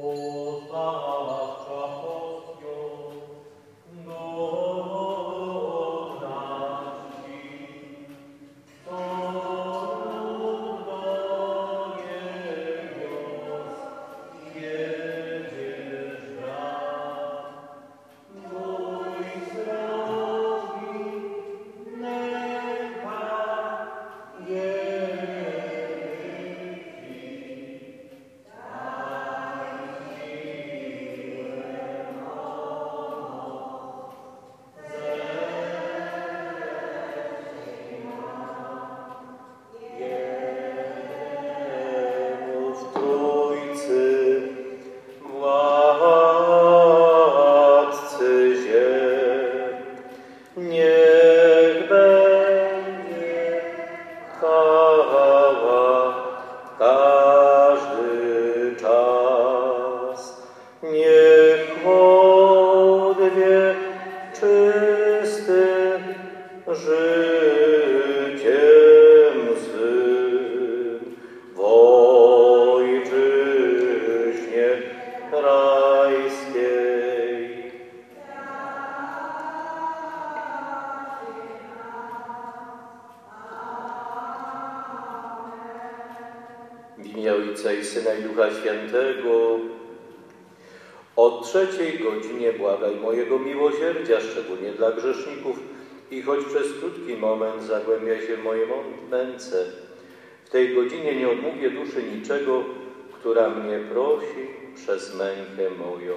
W imię Ojca i Syna i Ducha Świętego. O 3:00 błagaj mojego miłosierdzia, szczególnie dla grzeszników, i choć przez krótki moment zagłębia się w mojej męce, w tej godzinie nie odmówię duszy niczego, która mnie prosi przez mękę moją.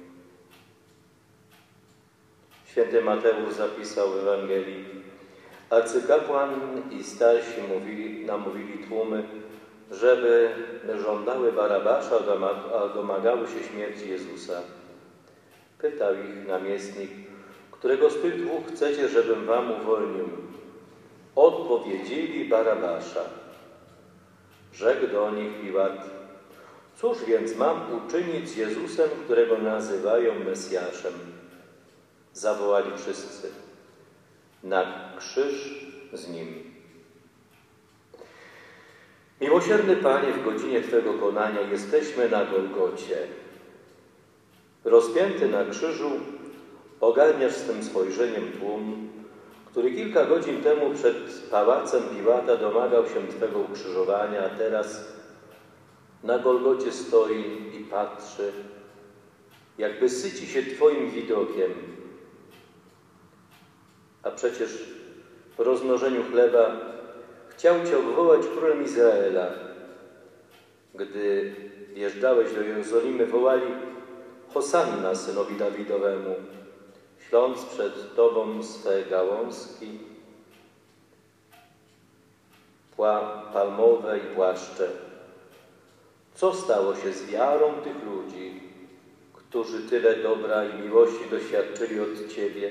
Święty Mateusz zapisał w Ewangelii: arcykapłan i starsi namówili tłumy, żeby żądały Barabasza, a domagały się śmierci Jezusa. Pytał ich namiestnik: którego z tych dwóch chcecie, żebym wam uwolnił? Odpowiedzieli: Barabasza. Rzekł do nich Piłat: cóż więc mam uczynić z Jezusem, którego nazywają Mesjaszem? Zawołali wszyscy: na krzyż z nim. Miłosierny Panie, w godzinie Twego konania jesteśmy na Golgocie. Rozpięty na krzyżu ogarniasz swym spojrzeniem tłum, który kilka godzin temu przed pałacem Piłata domagał się Twego ukrzyżowania, a teraz na Golgocie stoi i patrzy, jakby syci się Twoim widokiem. A przecież w rozmnożeniu chleba chciał Cię obwołać królem Izraela. Gdy wjeżdżałeś do Jerozolimy, wołali: Hosanna synowi Dawidowemu, śląc przed Tobą swe gałązki, palmowe i płaszcze. Co stało się z wiarą tych ludzi, którzy tyle dobra i miłości doświadczyli od Ciebie?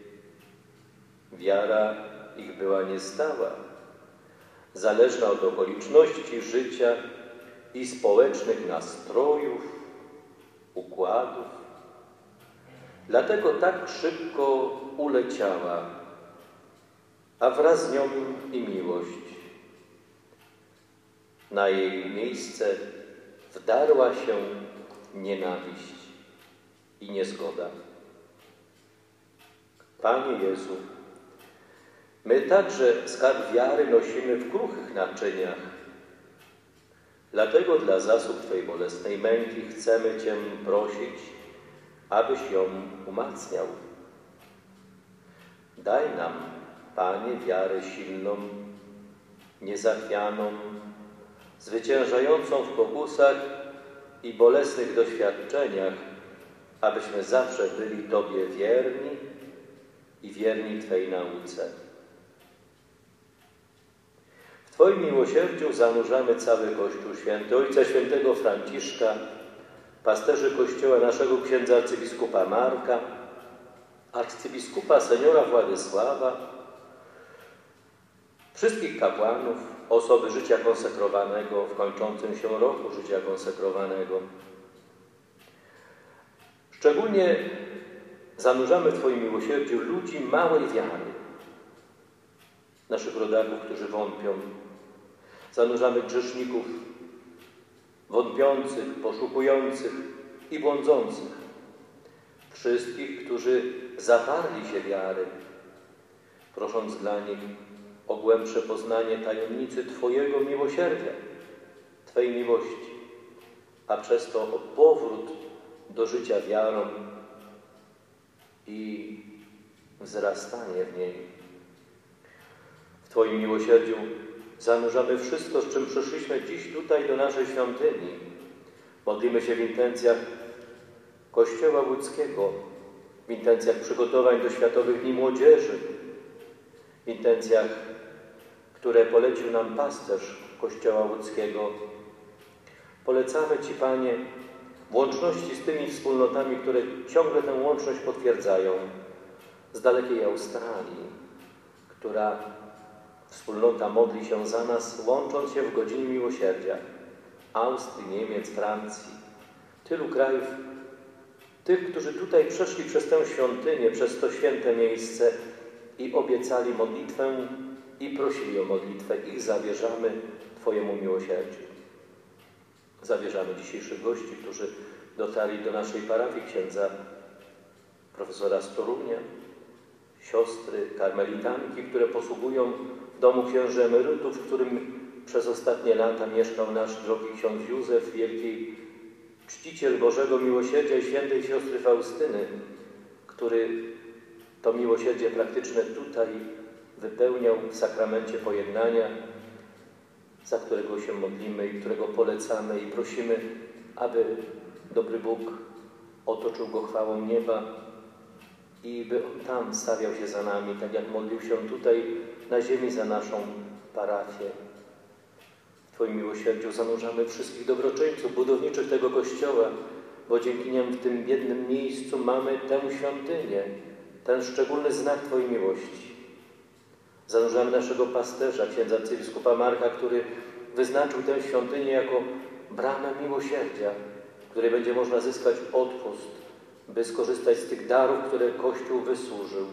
Wiara ich była niestała, zależna od okoliczności życia i społecznych nastrojów, układów. Dlatego tak szybko uleciała, a wraz z nią i miłość. Na jej miejsce wdarła się nienawiść i niezgoda. Panie Jezu, my także skarb wiary nosimy w kruchych naczyniach. Dlatego dla zasług Twojej bolesnej męki chcemy Cię prosić, abyś ją umacniał. Daj nam, Panie, wiarę silną, niezachwianą, zwyciężającą w pokusach i bolesnych doświadczeniach, abyśmy zawsze byli Tobie wierni i wierni Twej nauce. W Twoim miłosierdziu zanurzamy cały Kościół Święty, Ojca Świętego Franciszka, pasterzy Kościoła naszego księdza arcybiskupa Marka, arcybiskupa seniora Władysława, wszystkich kapłanów, osoby życia konsekrowanego w kończącym się roku życia konsekrowanego. Szczególnie zanurzamy w Twoim miłosierdziu ludzi małej wiary, naszych rodaków, którzy wątpią. Zanurzamy grzeszników, wątpiących, poszukujących, i błądzących, wszystkich, którzy zaparli się wiary, prosząc dla nich o głębsze poznanie tajemnicy Twojego miłosierdzia, Twej miłości, a przez to o powrót do życia wiarą i wzrastanie w niej. W Twoim miłosierdziu zanurzamy wszystko, z czym przyszliśmy dziś tutaj do naszej świątyni. Modlimy się w intencjach Kościoła łódzkiego, w intencjach przygotowań do Światowych Dni Młodzieży, w intencjach, które polecił nam pasterz Kościoła łódzkiego. Polecamy Ci, Panie, w łączności z tymi wspólnotami, które ciągle tę łączność potwierdzają, z dalekiej Australii, która wspólnota modli się za nas, łącząc się w godzinie miłosierdzia, Austrii, Niemiec, Francji, tylu krajów, tych, którzy tutaj przeszli przez tę świątynię, przez to święte miejsce i obiecali modlitwę i prosili o modlitwę. Ich zawierzamy Twojemu miłosierdziu. Zawierzamy dzisiejszych gości, którzy dotarli do naszej parafii, księdza profesora z Torunia, siostry karmelitanki, które posługują w domu księży emerytów, w którym przez ostatnie lata mieszkał nasz drogi ksiądz Józef, wielki czciciel Bożego Miłosierdzia i świętej siostry Faustyny, który to miłosierdzie praktyczne tutaj wypełniał w sakramencie pojednania, za którego się modlimy i którego polecamy i prosimy, aby dobry Bóg otoczył go chwałą nieba i by On tam stawiał się za nami, tak jak modlił się tutaj na ziemi za naszą parafię. W Twoim miłosierdziu zanurzamy wszystkich dobroczyńców, budowniczych tego Kościoła, bo dzięki nim w tym biednym miejscu mamy tę świątynię, ten szczególny znak Twojej miłości. Zanurzamy naszego pasterza, księdza arcybiskupa Marka, który wyznaczył tę świątynię jako bramę miłosierdzia, w której będzie można zyskać odpust, by skorzystać z tych darów, które Kościół wysłużył.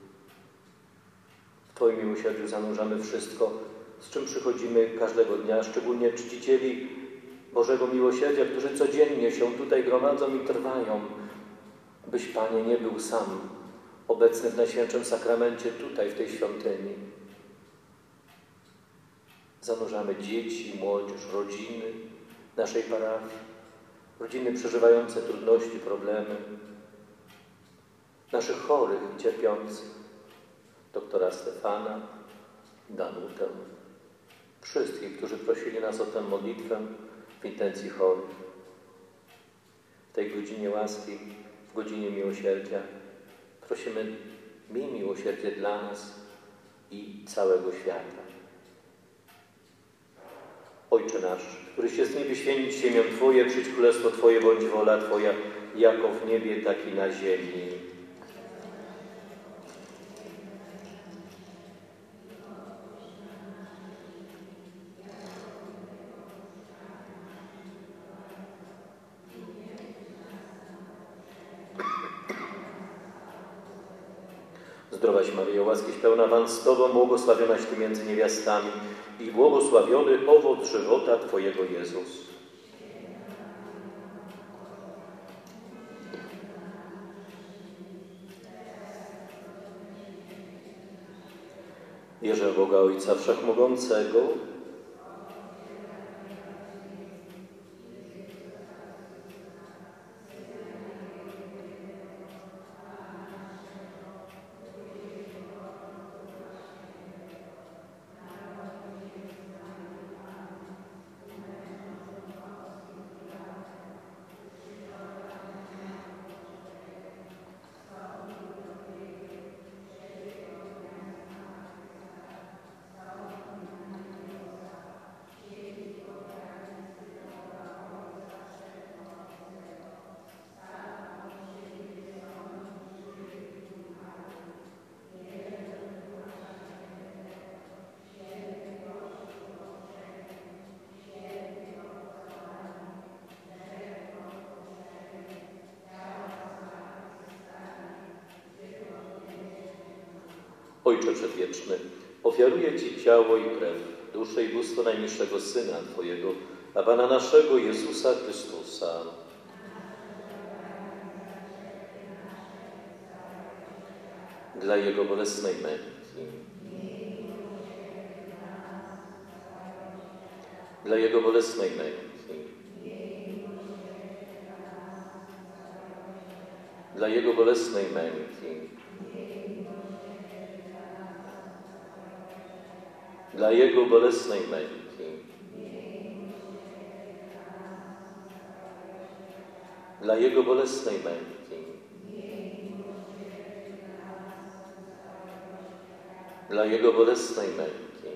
W Twoim miłosierdziu zanurzamy wszystko, z czym przychodzimy każdego dnia, szczególnie czcicieli Bożego Miłosierdzia, którzy codziennie się tutaj gromadzą i trwają, byś, Panie, nie był sam obecny w Najświętszym Sakramencie tutaj, w tej świątyni. Zanurzamy dzieci, młodzież, rodziny naszej parafii, rodziny przeżywające trudności, problemy, naszych chorych i cierpiących, doktora Stefana, Danutę, wszystkich, którzy prosili nas o tę modlitwę w intencji chorych. W tej godzinie łaski, w godzinie miłosierdzia prosimy, miej miłosierdzie dla nas i całego świata. Ojcze nasz, któryś jest w niebie, święcić się imię Twoje, przyjdź królestwo Twoje, bądź wola Twoja, jako w niebie, tak i na ziemi. Zdrowaś Maryjo, łaskiś pełna, Pan z Tobą, błogosławionaś Ty między niewiastami i błogosławiony owoc żywota Twojego, Jezus. Wierzę w Boga Ojca Wszechmogącego, Ojcze Przedwieczny, ofiaruję Ci ciało i krew, duszę i bóstwo najmilszego Syna Twojego, a Pana naszego Jezusa Chrystusa, dla Jego bolesnej męki, dla Jego bolesnej męki, dla Jego bolesnej męki, dla Jego bolesnej męki, dla Jego bolesnej męki, dla Jego bolesnej męki,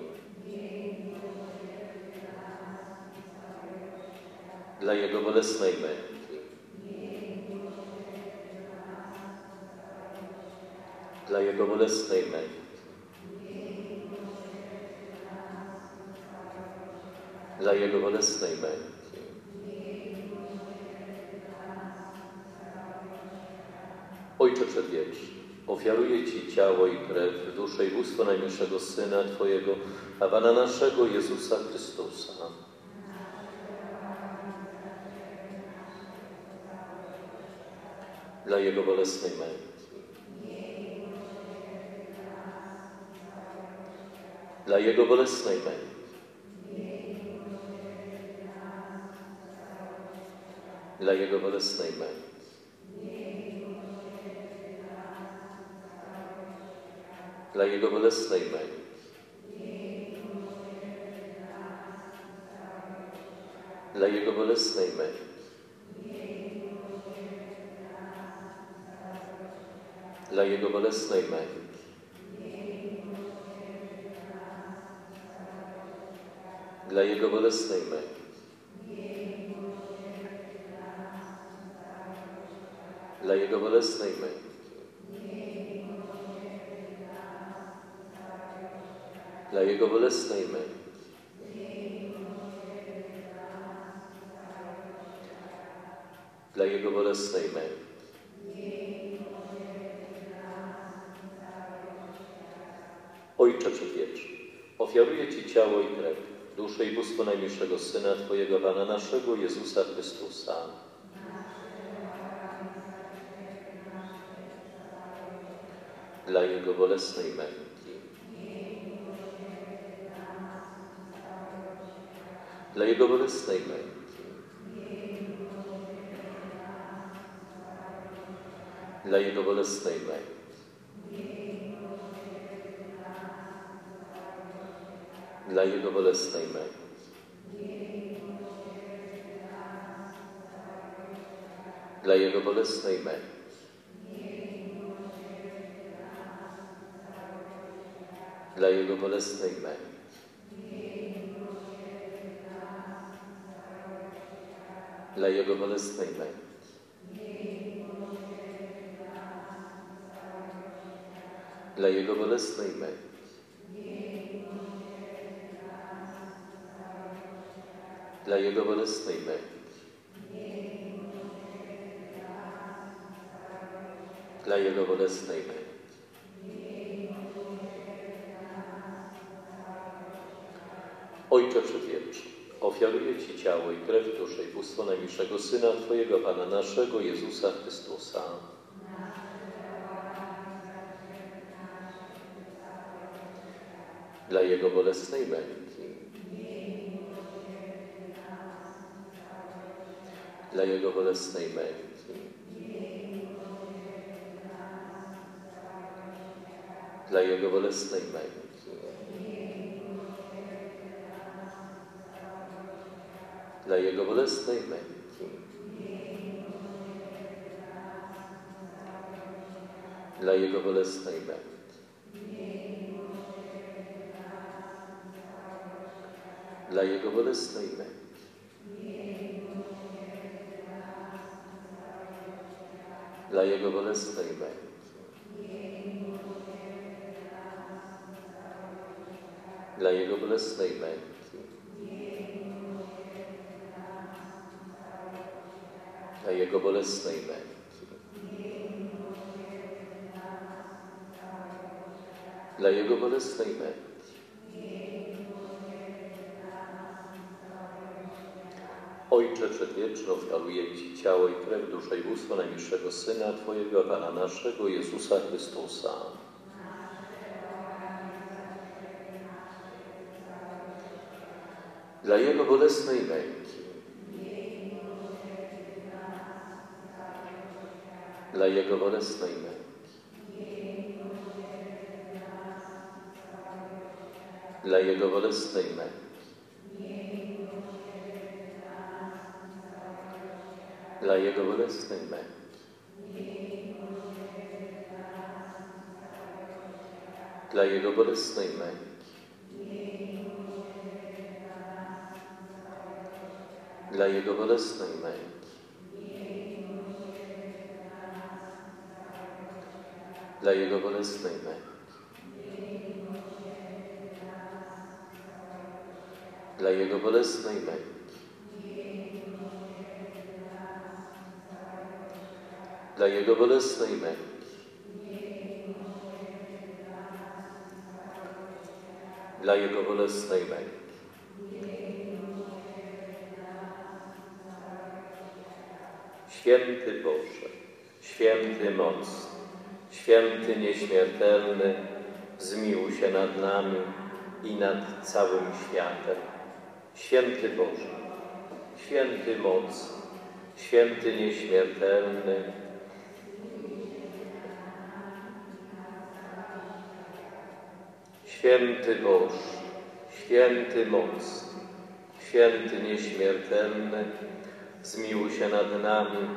dla Jego bolesnej męki, dla Jego bolesnej męki, dla Jego bolesnej męki, Ojcze Przedwieczny, ofiaruję Ci ciało i krew, duszę i bóstwo najmilszego Syna Twojego, a Pana naszego Jezusa Chrystusa, dla Jego bolesnej męki, dla Jego bolesnej męki, dla Jego bolesnej męki, dla Jego bolesnej męki, dla Jego bolesnej męki, dla Jego bolesnej męki, dla Jego bolesnej męki, dla Jego bolesnej męki, dla Jego bolesnej męki, dla Jego bolesnej męki, Ojcze Przedwieczny, ofiaruję Ci ciało i krew, duszę i bóstwo najmilszego Syna Twojego, Pana naszego Jezusa Chrystusa, dla Jego bolesnej męki, dla Jego bolesnej męki, dla Jego bolesnej męki, dla Jego bolesnej męki, dla Jego bolesnej męki, dla Jego bolesnej męki, dla Jego bolesnej męki, dla Jego bolesnej męki, dla Jego bolesnej męki, dla Jego bolesnej męki, Ojcze Przedwieczny, ofiaruję Ci ciało i krew, duszę i bóstwo najmilszego Syna Twojego, Pana naszego Jezusa Chrystusa, dla Jego bolesnej męki, dla Jego bolesnej męki, dla Jego bolesnej męki, dla Jego bolesnej męki, dla Jego bolesnej męki, dla Jego bolesnej męki, dla Jego bolesnej męki, dla Jego bolesnej męki, dla Jego bolesnej męki, dla Jego bolesnej męki, Ojcze Przedwieczny, ofiaruję Ci ciało i krew, duszę i bóstwo najmilszego Syna Twojego, Pana naszego Jezusa Chrystusa, dla Jego bolesnej męki, dla Jego bolesnej męki, dla Jego bolesnej męki, dla Jego bolesnej męki, dla Jego bolesnej męki, dla Jego bolesnej męki, dla Jego bolesnej męki, dla Jego bolesnej męki, dla Jego bolesnej męki, dla Jego bolesnej męki. Święty Boże, święty mocny, święty nieśmiertelny, zmiłuj się nad nami i nad całym światem. Święty Boże, święty mocny, święty nieśmiertelny, święty Boże, święty mocny, święty nieśmiertelny, zmiłuj się nad nami.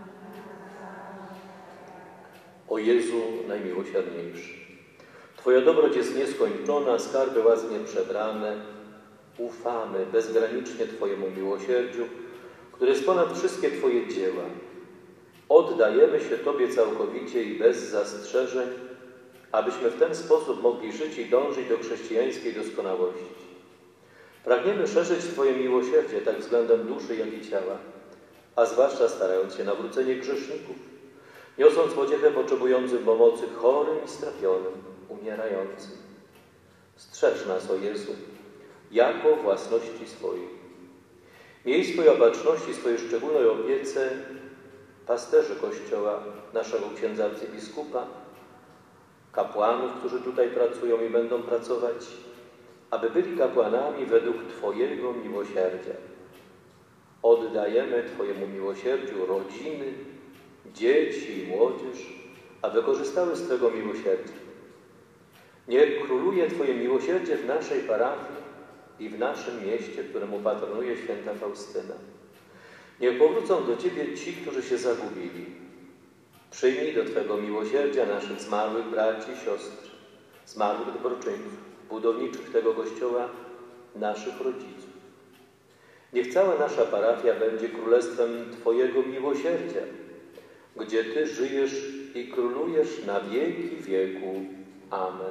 O Jezu najmiłosierniejszy, Twoja dobroć jest nieskończona, skarby ładnie przebrane. Ufamy bezgranicznie Twojemu miłosierdziu, które jest ponad wszystkie Twoje dzieła. Oddajemy się Tobie całkowicie i bez zastrzeżeń, abyśmy w ten sposób mogli żyć i dążyć do chrześcijańskiej doskonałości. Pragniemy szerzyć Twoje miłosierdzie tak względem duszy, jak i ciała, a zwłaszcza starając się na nawrócenie grzeszników, niosąc pociechę potrzebującym pomocy, chorym i strapionym, umierającym. Strzeż nas, o Jezu, jako własności swojej. Miej swojej opatrzności, swojej szczególnej opiece pasterzy Kościoła, naszego księdza arcybiskupa, kapłanów, którzy tutaj pracują i będą pracować, aby byli kapłanami według Twojego miłosierdzia. Oddajemy Twojemu miłosierdziu rodziny, dzieci i młodzież, aby korzystały z Twojego miłosierdzia. Niech króluje Twoje miłosierdzie w naszej parafii i w naszym mieście, któremu patronuje święta Faustyna. Niech powrócą do Ciebie ci, którzy się zagubili. Przyjmij do Twego miłosierdzia naszych zmarłych braci i siostr, zmarłych dobroczyńców, budowniczych tego Kościoła, naszych rodziców. Niech cała nasza parafia będzie królestwem Twojego miłosierdzia, gdzie Ty żyjesz i królujesz na wieki wieku. Amen.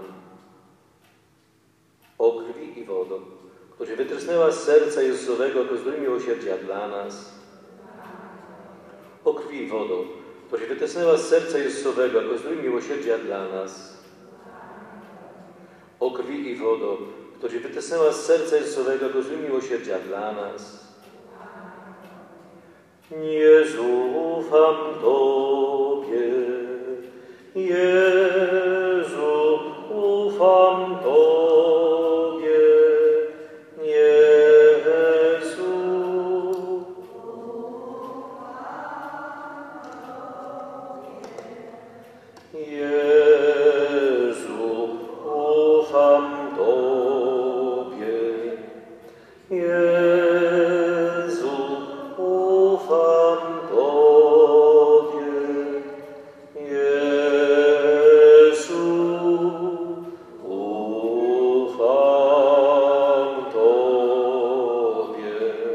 O krwi i wodo, która wytrysnęła z serca Jezusowego jako zdrój miłosierdzia dla nas. O krwi i wodo, która wytrysnęła z serca Jezusowego jako zdrój miłosierdzia dla nas. O krwi i wodo, która wytrysnęła z serca Jezusowego jako zdrój miłosierdzia dla nas. Jezu, ufam Tobie, Jezu, ufam Tobie, Jezu. Jezu, ufam Tobie, Jezu, ufam Tobie, Jezu, ufam Tobie,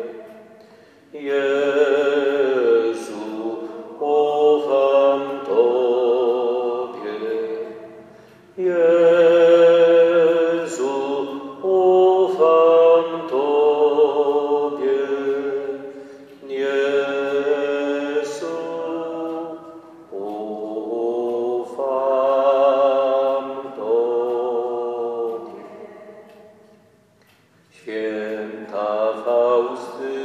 Jezu, ufam Tobie, Jezu, ufam Tobie, Jezu, ufam Tobie. Święta Faustyna,